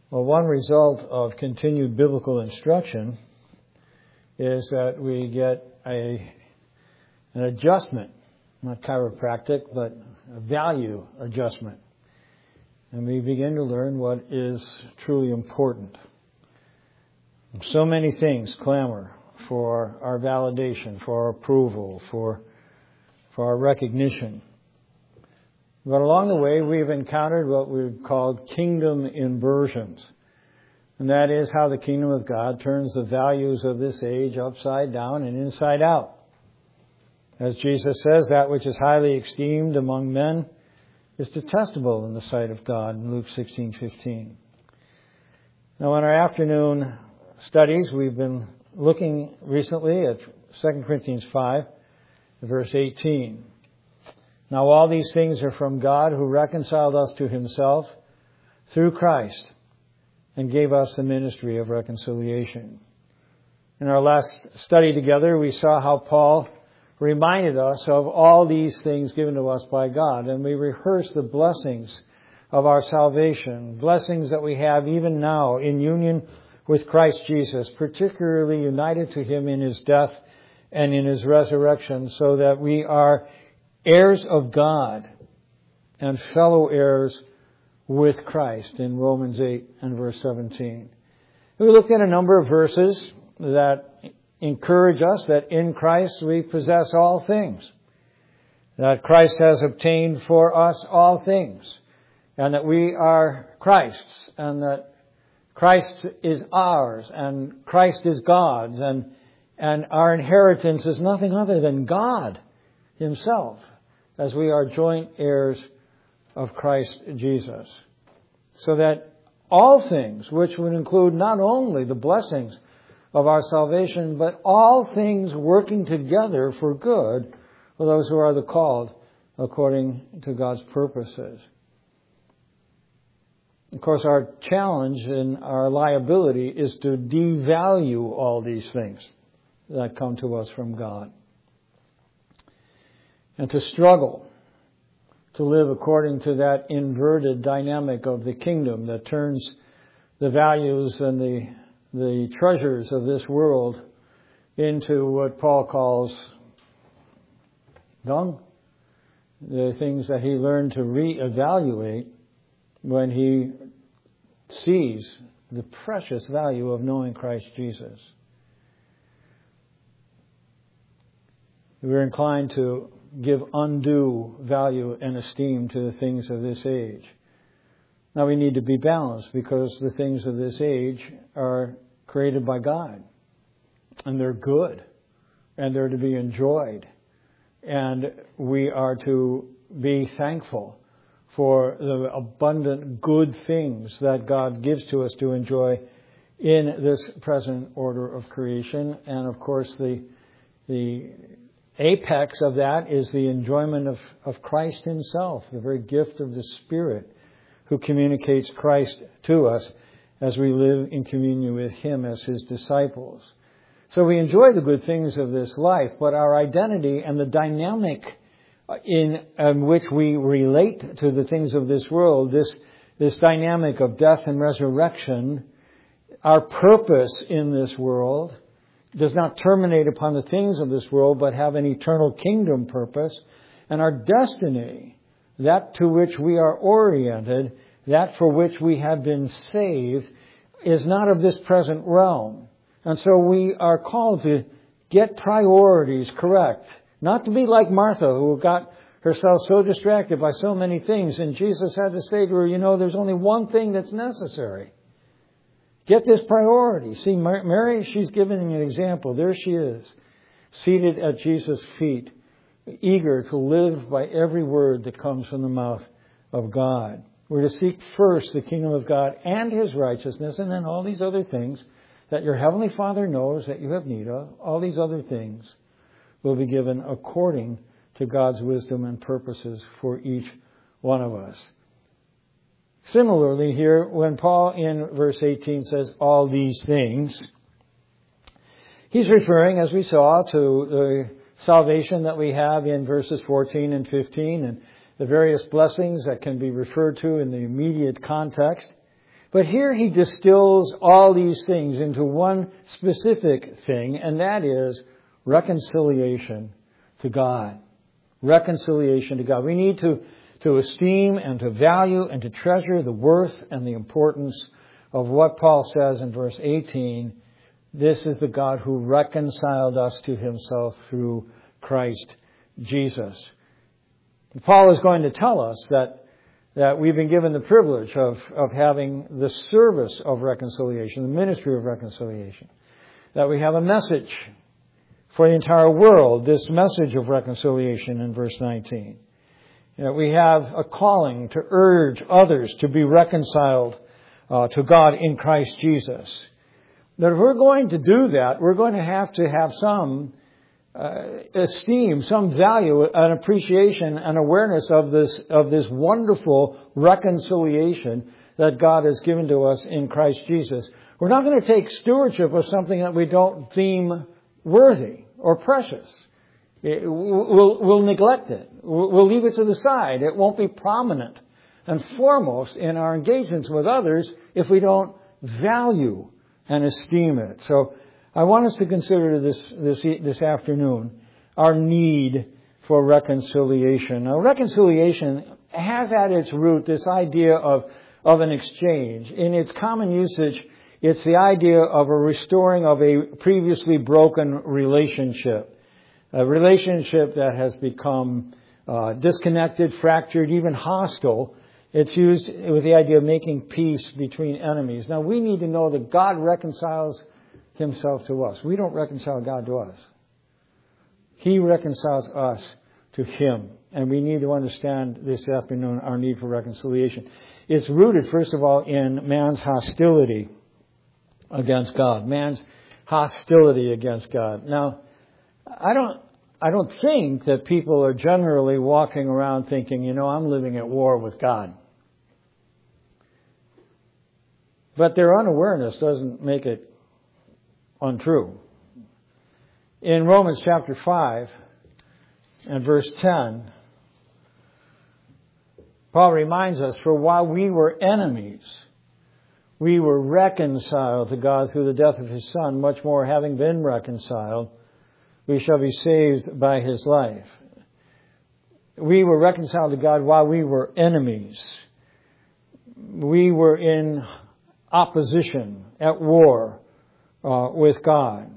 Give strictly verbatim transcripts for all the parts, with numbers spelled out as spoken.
Well, one result of continued biblical instruction is that we get a an adjustment, not chiropractic, but a value adjustment. And we begin to learn what is truly important. So many things clamor for our validation, for our approval, for, for our recognition. But along the way, we've encountered what we've called kingdom inversions. And that is how the kingdom of God turns the values of this age upside down and inside out. As Jesus says, that which is highly esteemed among men is detestable in the sight of God in Luke sixteen fifteen. Now, in our afternoon studies, we've been looking recently at Second Corinthians five, verse eighteen. Now all these things are from God, who reconciled us to himself through Christ and gave us the ministry of reconciliation. In our last study together, we saw how Paul reminded us of all these things given to us by God, and we rehearsed the blessings of our salvation, blessings that we have even now in union with Christ Jesus, particularly united to him in his death and in his resurrection, so that we are heirs of God and fellow heirs with Christ in Romans eight and verse seventeen. We looked at a number of verses that encourage us that in Christ we possess all things, that Christ has obtained for us all things, and that we are Christ's, and that Christ is ours, and Christ is God's, and, and our inheritance is nothing other than God himself, as we are joint heirs of Christ Jesus. So that all things, which would include not only the blessings of our salvation, but all things working together for good for those who are the called according to God's purposes. Of course, our challenge and our liability is to devalue all these things that come to us from God, and to struggle to live according to that inverted dynamic of the kingdom that turns the values and the the treasures of this world into what Paul calls dung, the things that he learned to reevaluate when he sees the precious value of knowing Christ Jesus. We're inclined to give undue value and esteem to the things of this age. Now we need to be balanced, because the things of this age are created by God, and they're good, and they're to be enjoyed, and we are to be thankful for the abundant good things that God gives to us to enjoy in this present order of creation. And of course, the the apex of that is the enjoyment of, of Christ himself, the very gift of the Spirit, who communicates Christ to us as we live in communion with him as his disciples. So we enjoy the good things of this life, but our identity and the dynamic in um, which we relate to the things of this world, this, this dynamic of death and resurrection, our purpose in this world does not terminate upon the things of this world, but have an eternal kingdom purpose. And our destiny, that to which we are oriented, that for which we have been saved, is not of this present realm. And so we are called to get priorities correct. Not to be like Martha, who got herself so distracted by so many things. And Jesus had to say to her, you know, there's only one thing that's necessary. Get this priority. See, Mary, she's giving an example. There she is, seated at Jesus' feet, eager to live by every word that comes from the mouth of God. We're to seek first the kingdom of God and his righteousness, and then all these other things that your heavenly Father knows that you have need of, all these other things will be given according to God's wisdom and purposes for each one of us. Similarly here, when Paul in verse eighteen says all these things, he's referring, as we saw, to the salvation that we have in verses fourteen and fifteen, and the various blessings that can be referred to in the immediate context. But here he distills all these things into one specific thing, and that is reconciliation to God. Reconciliation to God. We need to, to esteem and to value and to treasure the worth and the importance of what Paul says in verse eighteen. This is the God who reconciled us to himself through Christ Jesus. Paul is going to tell us that, that we've been given the privilege of, of having the service of reconciliation, the ministry of reconciliation. That we have a message for the entire world, this message of reconciliation in verse nineteen. You know, we have a calling to urge others to be reconciled uh, to God in Christ Jesus. But if we're going to do that, we're going to have to have some uh, esteem, some value, an appreciation, an awareness of this of this wonderful reconciliation that God has given to us in Christ Jesus. We're not going to take stewardship of something that we don't deem worthy or precious. It, we'll, we'll neglect it. We'll leave it to the side. It won't be prominent and foremost in our engagements with others if we don't value and esteem it. So I want us to consider this, this, this afternoon our need for reconciliation. Now, reconciliation has at its root this idea of, of an exchange. In its common usage, it's the idea of a restoring of a previously broken relationship. A relationship that has become uh, disconnected, fractured, even hostile. It's used with the idea of making peace between enemies. Now, we need to know that God reconciles himself to us. We don't reconcile God to us. He reconciles us to him. And we need to understand this afternoon our need for reconciliation. It's rooted, first of all, in man's hostility against God. Man's hostility against God. Now, I don't I don't think that people are generally walking around thinking, you know, I'm living at war with God. But their unawareness doesn't make it untrue. In Romans chapter five and verse ten, Paul reminds us, for while we were enemies, we were reconciled to God through the death of his Son. Much more, having been reconciled, we shall be saved by his life. We were reconciled to God while we were enemies. We were in opposition, at war uh, with God.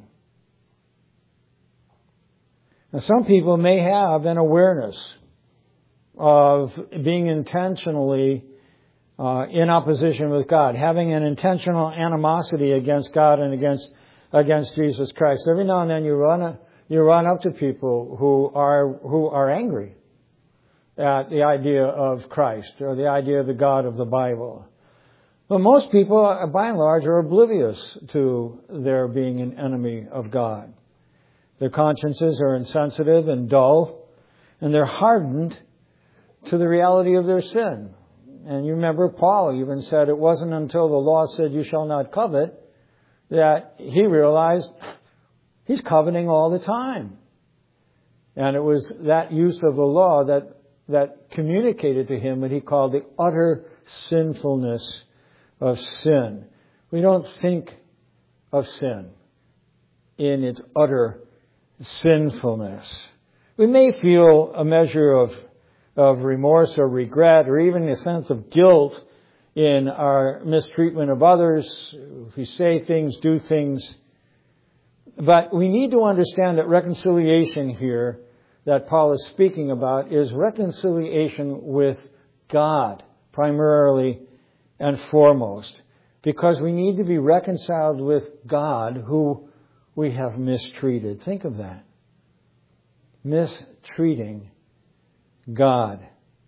Now, some people may have an awareness of being intentionally uh, in opposition with God, having an intentional animosity against God and against against Jesus Christ. Every now and then you run a You run up to people who are who are angry at the idea of Christ or the idea of the God of the Bible. But most people, by and large, are oblivious to their being an enemy of God. Their consciences are insensitive and dull, and they're hardened to the reality of their sin. And you remember Paul even said it wasn't until the law said you shall not covet that he realized he's coveting all the time. And it was that use of the law that, that communicated to him what he called the utter sinfulness of sin. We don't think of sin in its utter sinfulness. We may feel a measure of, of remorse or regret or even a sense of guilt in our mistreatment of others. If we say things, do things. But we need to understand that reconciliation here that Paul is speaking about is reconciliation with God, primarily and foremost. Because we need to be reconciled with God who we have mistreated. Think of that. Mistreating God.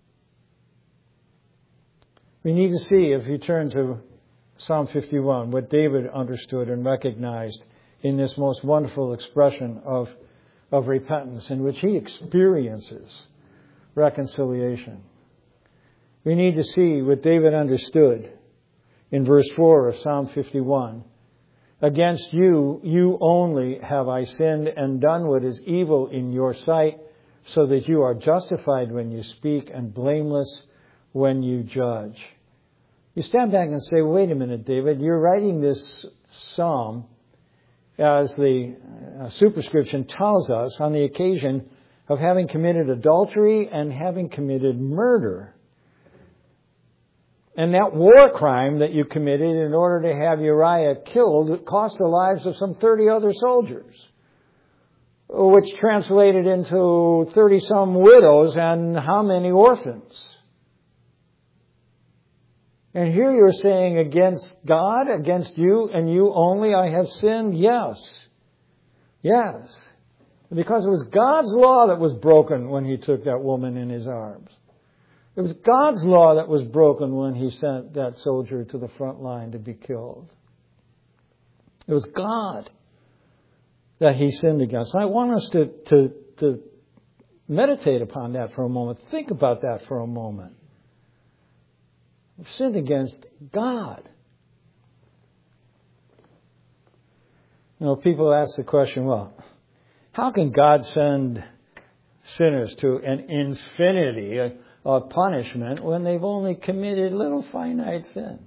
We need to see, if you turn to Psalm fifty-one, what David understood and recognized in this most wonderful expression of, of repentance in which he experiences reconciliation. We need to see what David understood in verse four of Psalm fifty-one. Against you, you only have I sinned and done what is evil in your sight, so that you are justified when you speak and blameless when you judge. You stand back and say, wait a minute, David, you're writing this psalm as the uh, superscription tells us on the occasion of having committed adultery and having committed murder. And that war crime that you committed in order to have Uriah killed cost the lives of some thirty other soldiers, which translated into thirty-some widows and how many orphans? And here you're saying against God, against you and you only, I have sinned? Yes. Yes. Because it was God's law that was broken when He took that woman in His arms. It was God's law that was broken when He sent that soldier to the front line to be killed. It was God that He sinned against. I want us to, to, to meditate upon that for a moment. Think about that for a moment. We've sinned against God. You know, people ask the question, well, how can God send sinners to an infinity of punishment when they've only committed little finite sins?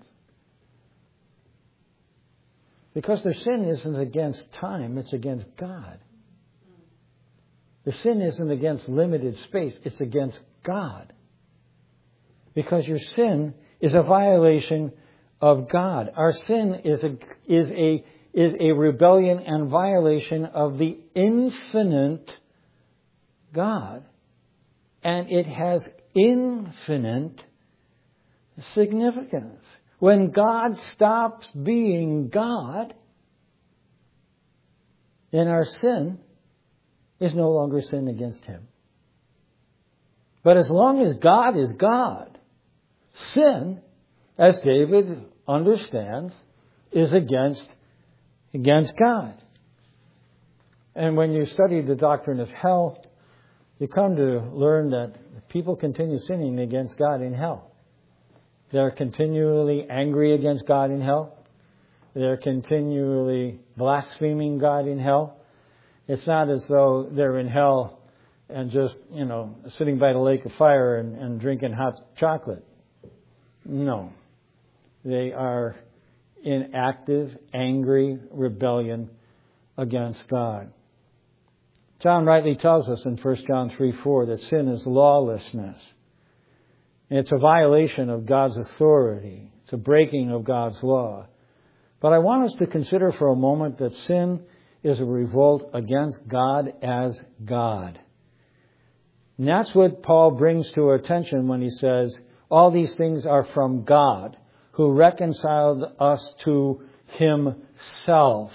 Because their sin isn't against time, it's against God. Their sin isn't against limited space, it's against God. Because your sin is a violation of God. Our sin is a is a is a rebellion and violation of the infinite God. And it has infinite significance. When God stops being God, then our sin is no longer sin against Him. But as long as God is God, sin, as David understands, is against, against God. And when you study the doctrine of hell, you come to learn that people continue sinning against God in hell. They're continually angry against God in hell. They're continually blaspheming God in hell. It's not as though they're in hell and just, you know, sitting by the lake of fire and, and drinking hot chocolate. No. They are in active, angry rebellion against God. John rightly tells us in First John three four that sin is lawlessness. It's a violation of God's authority. It's a breaking of God's law. But I want us to consider for a moment that sin is a revolt against God as God. And that's what Paul brings to our attention when he says, all these things are from God, who reconciled us to Himself.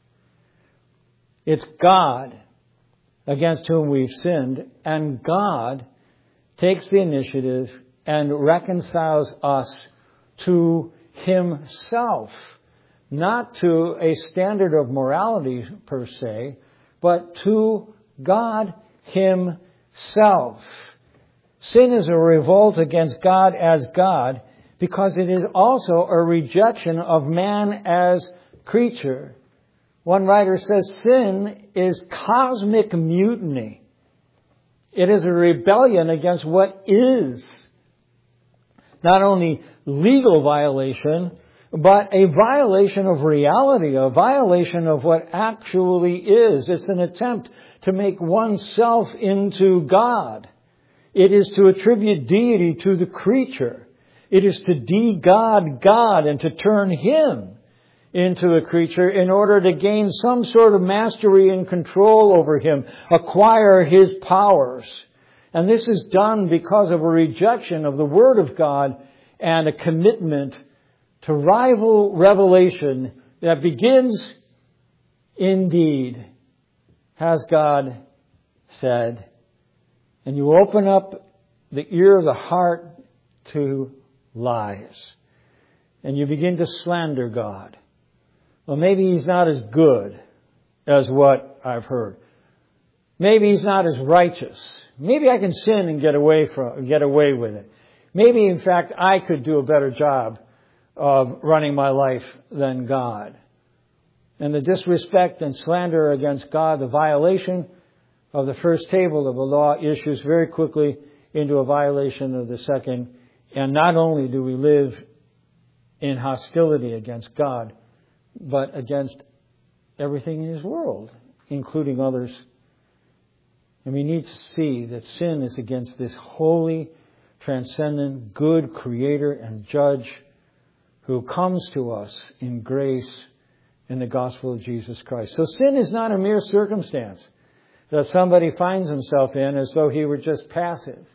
It's God against whom we've sinned, and God takes the initiative and reconciles us to Himself. Not to a standard of morality per se, but to God Himself. Sin is a revolt against God as God because it is also a rejection of man as creature. One writer says sin is cosmic mutiny. It is a rebellion against what is. Not only legal violation, but a violation of reality, a violation of what actually is. It's an attempt to make oneself into God. It is to attribute deity to the creature. It is to de-God God and to turn Him into a creature in order to gain some sort of mastery and control over Him, acquire His powers. And this is done because of a rejection of the Word of God and a commitment to rival revelation that begins, indeed, has God said. And you open up the ear of the heart to lies. And you begin to slander God. Well, maybe He's not as good as what I've heard. Maybe He's not as righteous. Maybe I can sin and get away from, get away with it. Maybe, in fact, I could do a better job of running my life than God. And the disrespect and slander against God, the violation of the first table of the law, issues very quickly into a violation of the second. And not only do we live in hostility against God, but against everything in His world, including others. And we need to see that sin is against this holy, transcendent, good Creator and Judge who comes to us in grace in the gospel of Jesus Christ. So sin is not a mere circumstance that somebody finds himself in as though he were just passive.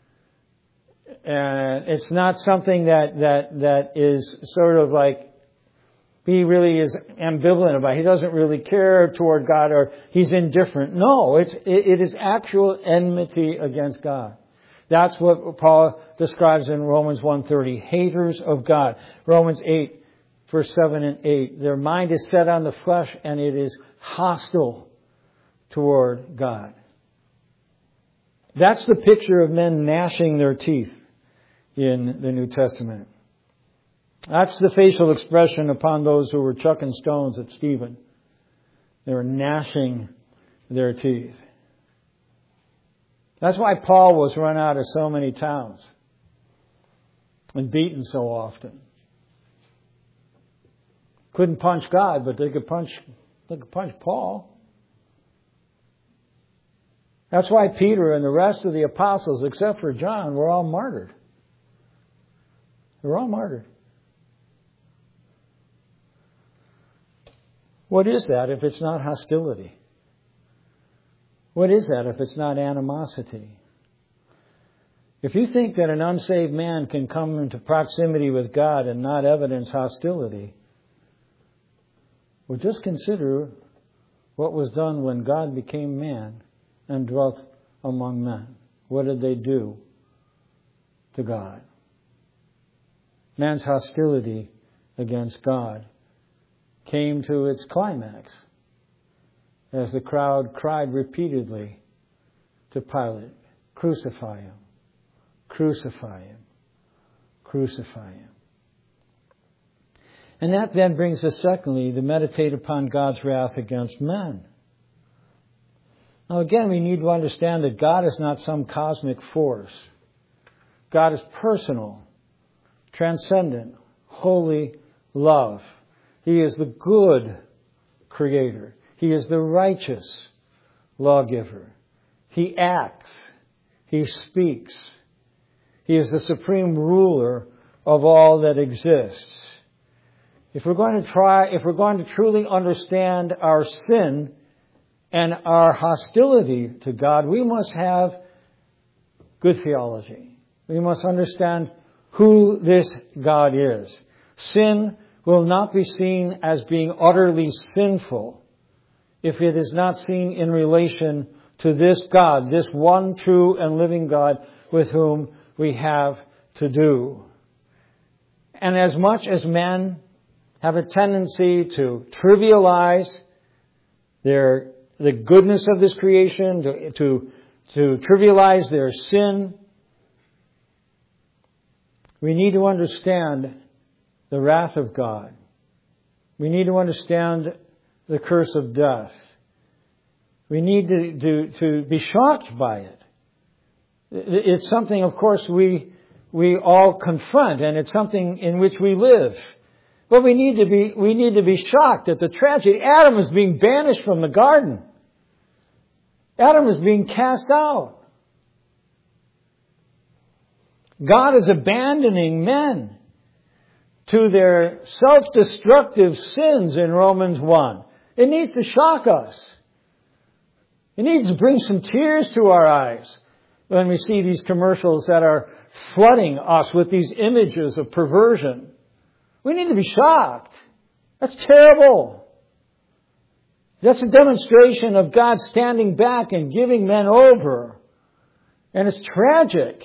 And it's not something that, that, that is sort of like he really is ambivalent about. He doesn't really care toward God, or he's indifferent. No, it's, it, it is actual enmity against God. That's what Paul describes in Romans one thirty. Haters of God. Romans eight, verse seven and eight. Their mind is set on the flesh and it is hostile toward God. That's the picture of men gnashing their teeth in the New Testament. That's the facial expression upon those who were chucking stones at Stephen. They were gnashing their teeth. That's why Paul was run out of so many towns and beaten so often. Couldn't punch God, but they could punch, they could punch Paul. That's why Peter and the rest of the apostles, except for John, were all martyred. They were all martyred. What is that if it's not hostility? What is that if it's not animosity? If you think that an unsaved man can come into proximity with God and not evidence hostility, well, just consider what was done when God became man and dwelt among men. What did they do to God? Man's hostility against God came to its climax as the crowd cried repeatedly to Pilate, "Crucify him, crucify him, crucify him." And that then brings us, secondly, to meditate upon God's wrath against men. Now again, we need to understand that God is not some cosmic force. God is personal, transcendent, holy love. He is the good Creator. He is the righteous lawgiver. He acts. He speaks. He is the supreme ruler of all that exists. If we're going to try, if we're going to truly understand our sin and our hostility to God, we must have good theology. We must understand who this God is. Sin will not be seen as being utterly sinful if it is not seen in relation to this God, this one true and living God with whom we have to do. And as much as men have a tendency to trivialize their the goodness of this creation, to, to, to trivialize their sin, we need to understand the wrath of God. We need to understand the curse of death. We need to, to, to be shocked by it. It's something, of course, we, we all confront, and it's something in which we live. But we need to be, we need to be shocked at the tragedy. Adam is being banished from the garden. Adam is being cast out. God is abandoning men to their self-destructive sins in Romans one. It needs to shock us. It needs to bring some tears to our eyes when we see these commercials that are flooding us with these images of perversion. We need to be shocked. That's terrible. That's a demonstration of God standing back and giving men over. And it's tragic.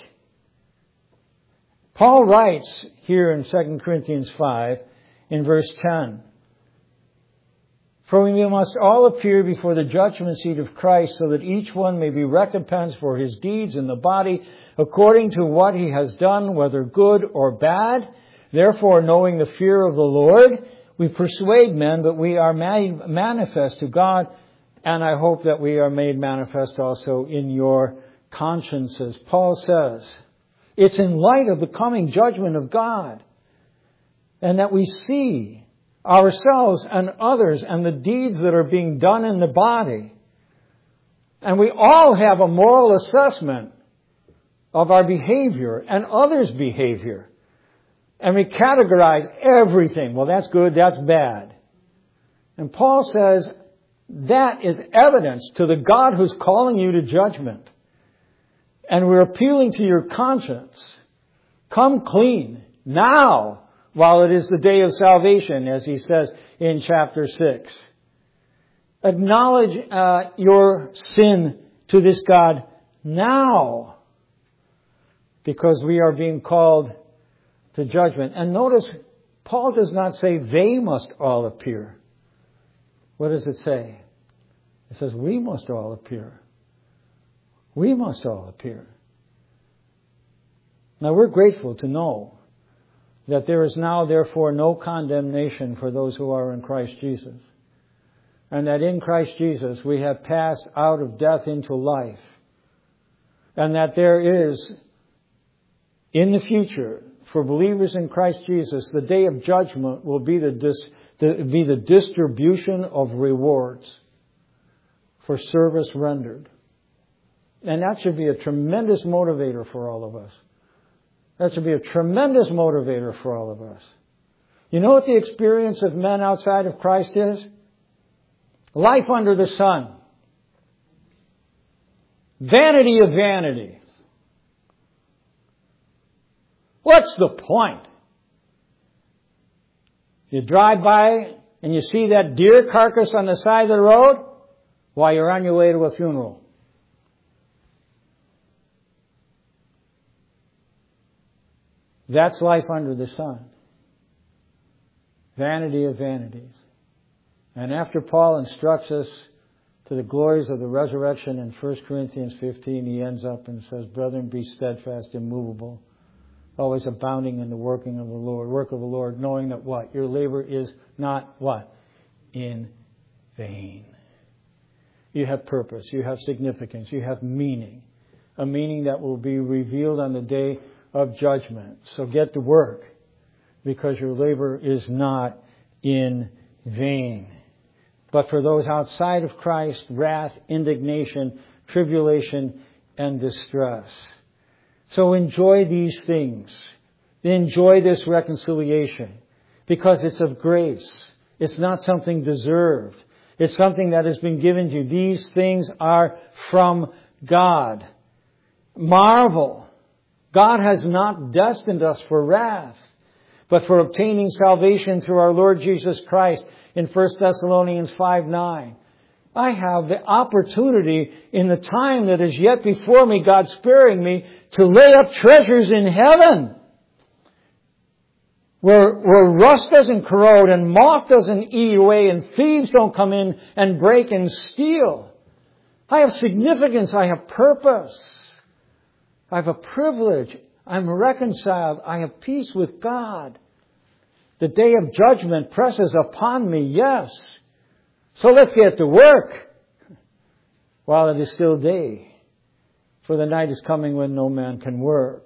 Paul writes here in Second Corinthians five in verse ten, "For we must all appear before the judgment seat of Christ, so that each one may be recompensed for his deeds in the body, according to what he has done, whether good or bad. Therefore, knowing the fear of the Lord, we persuade men, but we are made manifest to God, and I hope that we are made manifest also in your consciences." Paul says, it's in light of the coming judgment of God and that we see ourselves and others and the deeds that are being done in the body. And we all have a moral assessment of our behavior and others' behavior. And we categorize everything. Well, that's good, that's bad. And Paul says that is evidence to the God who's calling you to judgment. And we're appealing to your conscience. Come clean now while it is the day of salvation, as he says in chapter six. Acknowledge uh, your sin to this God now, because we are being called to judgment. And notice, Paul does not say they must all appear. What does it say? It says we must all appear. We must all appear. Now we're grateful to know that there is now therefore no condemnation for those who are in Christ Jesus. And that in Christ Jesus we have passed out of death into life. And that there is, in the future, for believers in Christ Jesus, the day of judgment will be the, dis, the, be the distribution of rewards for service rendered. And that should be a tremendous motivator for all of us. That should be a tremendous motivator for all of us. You know what the experience of men outside of Christ is? Life under the sun. Vanity of vanity. What's the point? You drive by and you see that deer carcass on the side of the road while you're on your way to a funeral. That's life under the sun. Vanity of vanities. And after Paul instructs us to the glories of the resurrection in First Corinthians fifteen, he ends up and says, "Brethren, be steadfast, immovable, always abounding in the working of the Lord, work of the Lord, knowing that what? Your labor is not what? In vain." You have purpose, you have significance, you have meaning. A meaning that will be revealed on the day of judgment. So get to work, because your labor is not in vain. But for those outside of Christ, wrath, indignation, tribulation, and distress. So enjoy these things. Enjoy this reconciliation, because it's of grace. It's not something deserved. It's something that has been given to you. These things are from God. Marvel. God has not destined us for wrath, but for obtaining salvation through our Lord Jesus Christ in First Thessalonians five nine. I have the opportunity in the time that is yet before me, God sparing me, to lay up treasures in heaven, where, where rust doesn't corrode and moth doesn't eat away and thieves don't come in and break and steal. I have significance. I have purpose. I have a privilege. I'm reconciled. I have peace with God. The day of judgment presses upon me, yes. So let's get to work while it is still day. For the night is coming when no man can work.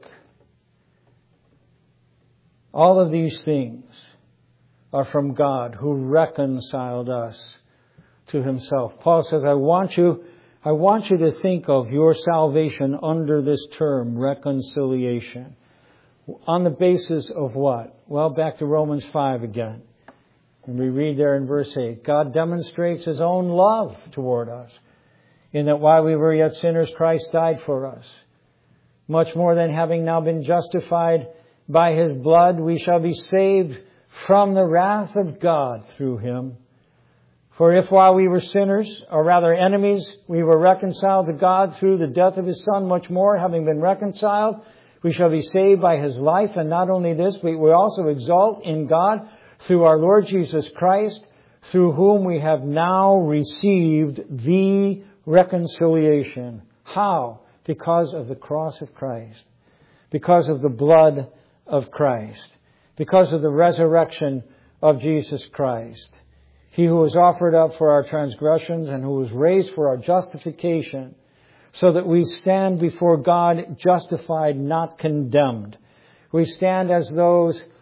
All of these things are from God, who reconciled us to Himself. Paul says, I want you, I want you to think of your salvation under this term, reconciliation. On the basis of what? Well, back to Romans five again. And we read there in verse eight, God demonstrates His own love toward us, in that while we were yet sinners, Christ died for us. Much more than having now been justified by His blood, we shall be saved from the wrath of God through Him. For if while we were sinners, or rather enemies, we were reconciled to God through the death of His Son, much more, having been reconciled, we shall be saved by His life. And not only this, but we also exult in God through our Lord Jesus Christ, through whom we have now received the reconciliation. How? Because of the cross of Christ. Because of the blood of Christ. Because of the resurrection of Jesus Christ. He who was offered up for our transgressions and who was raised for our justification, so that we stand before God justified, not condemned. We stand as those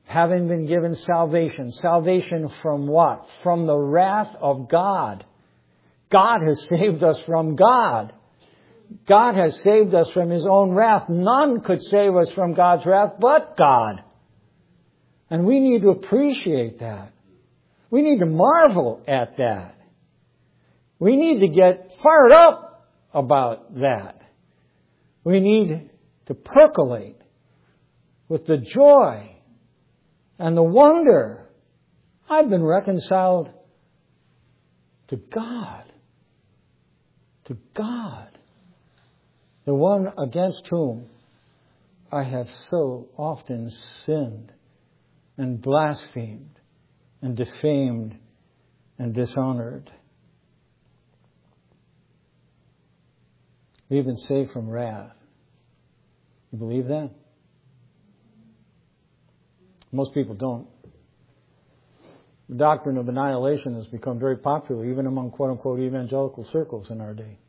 having been given salvation. Salvation from what? From the wrath of God. God has saved us from God. God has saved us from His own wrath. None could save us from God's wrath but God. And we need to appreciate that. We need to marvel at that. We need to get fired up about that. We need to percolate with the joy and the wonder. I've been reconciled to God. To God. The one against whom I have so often sinned and blasphemed and defamed and dishonored. We've been saved from wrath. You believe that? Most people don't. The doctrine of annihilation has become very popular, even among quote-unquote evangelical circles in our day.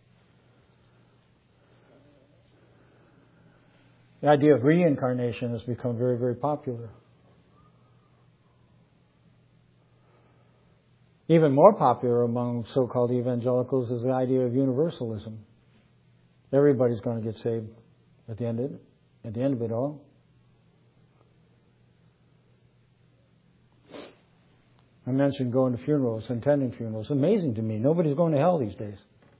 The idea of reincarnation has become very, very popular. Even more popular among so-called evangelicals is the idea of universalism. Everybody's going to get saved at the end of it, at the end of it all. I mentioned going to funerals, attending funerals. It's amazing to me. Nobody's going to hell these days.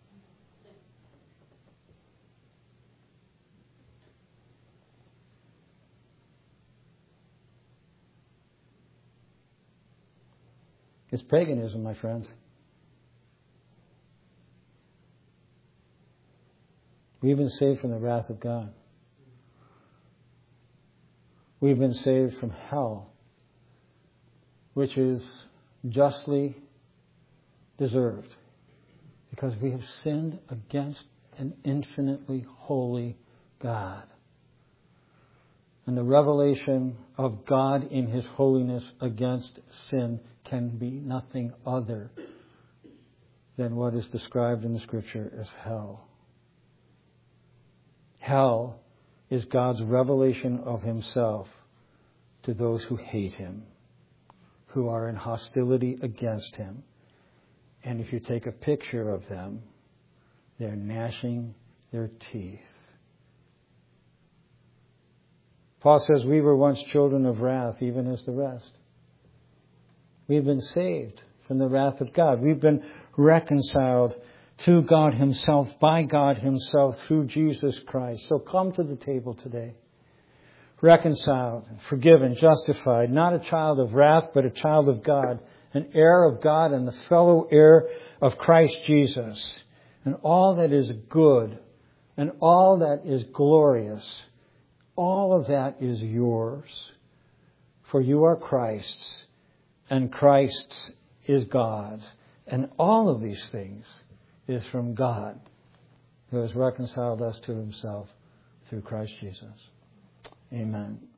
It's paganism, my friends. We've been saved from the wrath of God. We've been saved from hell, which is justly deserved because we have sinned against an infinitely holy God. And the revelation of God in His holiness against sin can be nothing other than what is described in the Scripture as hell. Hell is God's revelation of Himself to those who hate Him, who are in hostility against Him. And if you take a picture of them, they're gnashing their teeth. Paul says we were once children of wrath, even as the rest. We've been saved from the wrath of God. We've been reconciled to God Himself, by God Himself, through Jesus Christ. So come to the table today, reconciled, forgiven, justified, not a child of wrath, but a child of God, an heir of God and the fellow heir of Christ Jesus. And all that is good and all that is glorious, all of that is yours. For you are Christ's, and Christ is God's. And all of these things is from God, who has reconciled us to Himself through Christ Jesus. Amen.